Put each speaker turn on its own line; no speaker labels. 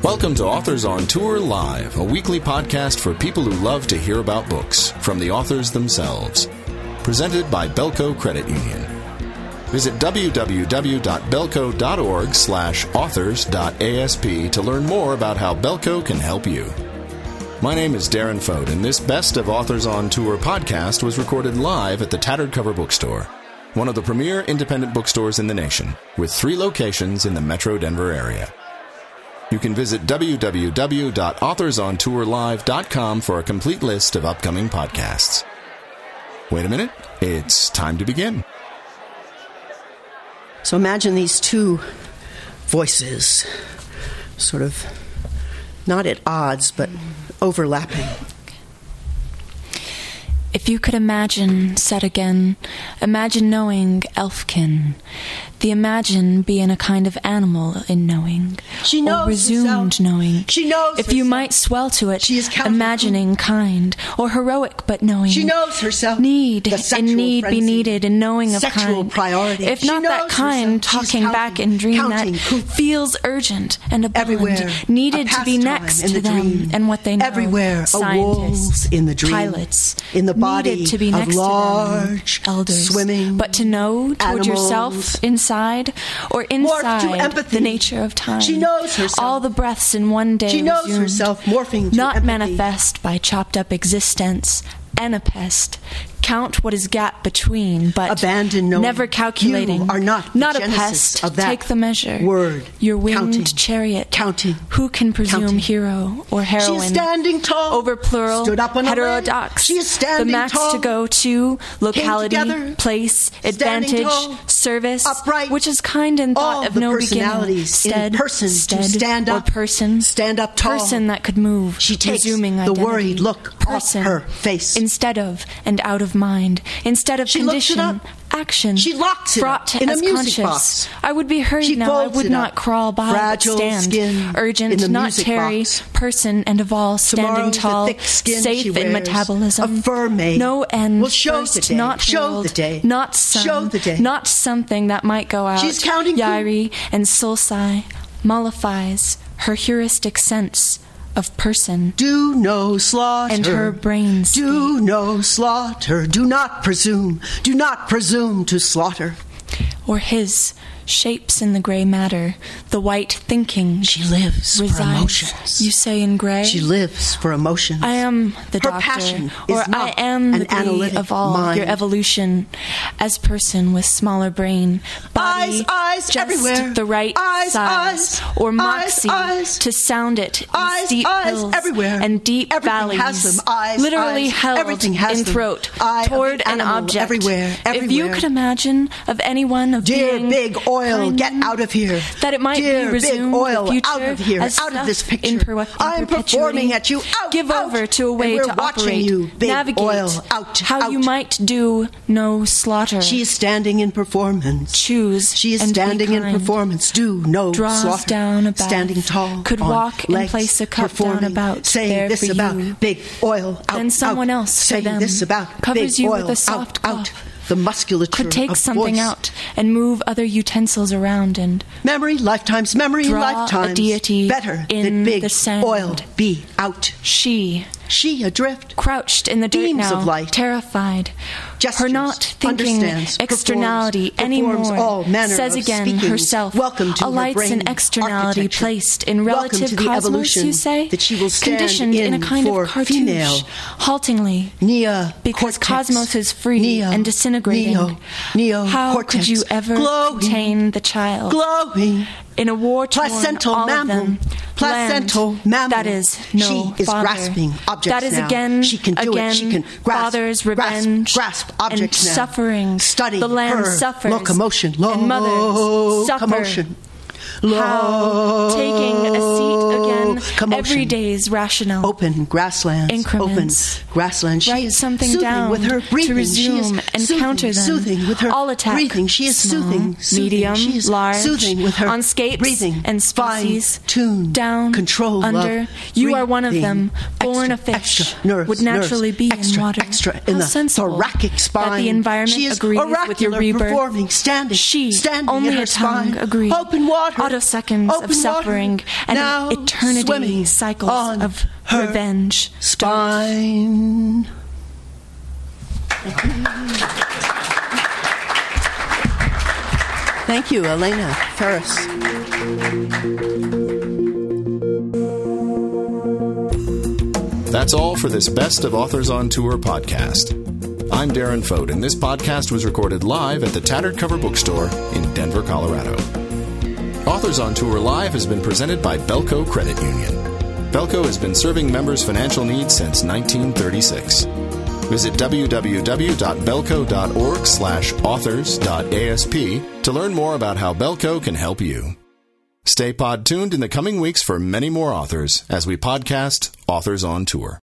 Welcome to Authors on Tour Live, a weekly podcast for people who love to hear about books from the authors themselves. Presented by Belco Credit Union. Visit www.belco.org/authors.asp to learn more about how Belco can help you. My name is Darren Fote, and this Best of Authors on Tour podcast was recorded live at the Tattered Cover Bookstore, one of the premier independent bookstores in the nation, with 3 locations in the Metro Denver area. You can visit www.authorsontourlive.com for a complete list of upcoming podcasts. Wait a minute, it's time to begin.
So imagine these 2 voices, sort of not at odds, but overlapping.
If you could imagine, said again, imagine knowing Elfkin. The imagine being a kind of animal in knowing.
She knows
or resumed
herself.
Knowing.
She knows
If
herself.
you might swell to it,
she is
imagining kind, or heroic but knowing.
She knows herself.
Need
the
and need
frenzy.
be needed and knowing of
sexual
kind.
priority.
If
she
not that kind, talking back in dream that feels urgent and abundant,
everywhere,
needed to be next to them
dream.
and what they know.
Everywhere,
scientists,
a wolf in the dream.
pilots,
in the body
needed to be
of
next
large
to them, elders,
swimming
but to know toward
animals.
yourself inside or inside
to empathy.
the nature of time.
She knows herself.
All the breaths in one day
she knows
resumed,
herself morphing to
not
empathy.
manifest by chopped up existence, anapest. Count what is gap between, but
abandon knowing.
never calculating.
You are not
a
genesis
pest.
of that
Take the measure.
Word.
Your winged
Counting.
chariot.
Counting.
Who can presume
Counting.
hero or heroine?
She is standing tall.
Over plural.
Stood up on
heterodox.
She is standing
the max
tall.
to go to locality,
together.
place,
Standing
advantage,
tall.
service,
Upright.
which is kind and thought
All
of
the
no beginning.
personalities
Stead,
in person
stead,
to stand up.
or person.
Stand up tall.
Person that could move.
She takes
resuming
the
identity.
worried look
person,
off her face.
Instead of and out of mind. Instead of
she looks it
condition.
up.
Action.
She locks it
fraught
up in
as
a music
conscious.
box.
I would be hurried
she
now. I
folds
would
it
not
up.
crawl by,
Fragile
but stand.
skin
Urgent,
in the
not
music
tarry.
box.
Person and of all, standing
Tomorrow's
tall,
the thick skin
safe
she
in
wears.
metabolism.
A fur maid
no end.
will show
first,
the day.
Not
Show
world,
the day.
Not sun.
Show the day.
Not something that might go out.
She's counting
Yairi and Sulci mollifies her heuristic sense of person.
Do no slaughter.
And her brains.
Do no slaughter. Do not presume. Do not presume to slaughter.
Or his shapes in the gray matter, the white thinking.
She lives
resides,
for emotions.
You say in gray?
She lives for emotions.
I am the
her
doctor,
passion
or
is not
I am
an
the bee
analytic
of all
mind.
your evolution, as person with smaller brain, body,
eyes
just
everywhere.
the right
Eyes,
size, or moxie
eyes,
to sound it in steep hills
everywhere.
and deep
Everything
valleys,
has them. Eyes,
literally
eyes.
held
Everything has
in
them.
throat
Eye
toward
of the
an
animal
object.
everywhere.
If you could imagine of anyone of
Dear
being
big oil,
kind,
get out of here.
that it might
Dear
be resumed
big oil,
the future
out of here,
as
out of this
stuff
picture.
in
I'm
perpetuity.
performing at you. Out,
Give
out.
over to a way
And we're
to
watching
operate,
you, big
navigate,
oil, out,
how
out.
you might do no slaughter.
She is standing in performance.
Choose.
She is
and be
standing in
kind.
performance. Do no
Draws
slaughter.
down about.
Standing tall.
Could
on
walk and
legs,
place a cup
performing,
down about.
saying
there
this
for
about
you.
big oil. Out,
Then someone
out.
else for
saying
them
this about
covers
big
you
oil.
with a soft
out, out.
cloth.
The musculature
Could take
of
something
voice.
out and move other utensils around and
Memory, lifetimes, memory,
draw
lifetimes.
a deity
Better
in
than big
the sand.
oil. Be out.
she
Adrift.
crouched in the dirt
Beams
now,
of light.
terrified.
Gestures,
Her not thinking
understands,
externality
performs
anymore.
all manner
Says
of
again
speakings.
herself.
Welcome to her
alights
brain
an externality
architecture.
placed in
Welcome
relative
to the
cosmos.
evolution
You say
that she will stand
conditioned in a kind
for
of cartouche,
female.
haltingly. Because cosmos is free and disintegrating. How
cortex,
could you ever
glowing,
contain the child?
Glowing.
In a war-torn
Placental
all
mammal.
of them,
Placental
land,
mammal.
that is no
She is
father.
grasping objects
That is
now.
again,
She can do
again,
it. She can grasp,
father's revenge
grasp objects
and
now.
suffering.
Study
the land
her
suffers,
locomotion.
and mothers suffer.
Locomotion.
How taking a seat again,
Commotion.
every day's rational.
Open grasslands.
Increments.
Open grasslands. She
Write
is
something
soothing
down
with her breathing.
to resume
she is
and
soothing,
counter them.
Soothing with her
All attack.
breathing. She is
Small,
soothing.
medium,
She is
large,
soothing with her
on scapes
breathing.
and species,
Fine tune,
down,
control,
under.
love,
You are one of
breathing.
them, born
Extra,
a fish,
extra, nerves,
would naturally
nerves,
be
extra,
in water.
Extra
How
in the
sensible
thoracic spine.
that the environment
she is
agrees with your
oracular
rebirth.
performing, standing
She,
standing
only
in her
a tongue,
spine.
agreed.
Open water.
autoseconds of
Open
suffering,
water.
and
Now
an eternity
swimming
cycles
on
of
her
revenge.
spine. Thank you, Elena Ferris.
That's all for this Best of Authors on Tour podcast. I'm Darren Fote, and this podcast was recorded live at the Tattered Cover Bookstore in Denver, Colorado. Authors on Tour Live has been presented by Belco Credit Union. Belco has been serving members' financial needs since 1936. Visit www.belco.org/authors.asp to learn more about how Belco can help you. Stay pod tuned in the coming weeks for many more authors as we podcast Authors on Tour.